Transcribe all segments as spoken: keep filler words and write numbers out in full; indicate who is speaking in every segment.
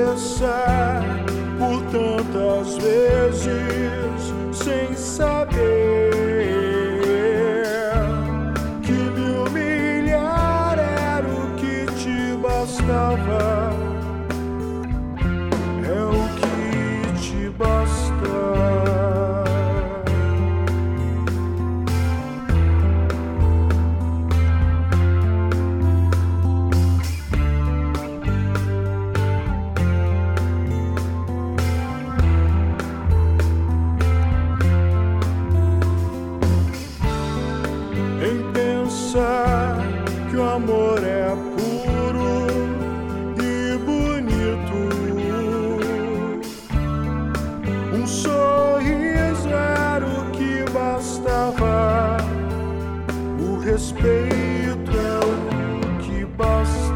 Speaker 1: tropeçar por tantas vezes sem saber que me humilhar era o que te bastava, é o que te basta. Em pensar que o amor é puro e bonito, um sorriso era o que bastava, o respeito é o que basta.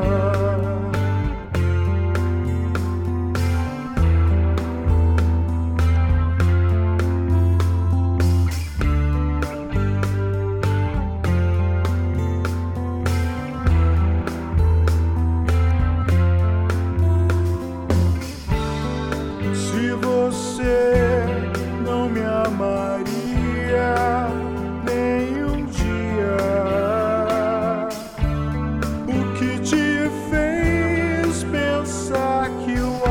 Speaker 1: Se você não me amaria nem um dia, o que te fez pensar que o